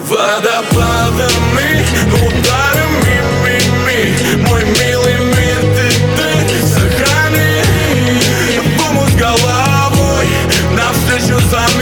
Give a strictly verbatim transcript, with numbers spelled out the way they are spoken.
водопадами, ударами, ми, мой милый мир, ты, ты сохрани. Думаю с головой навстречу за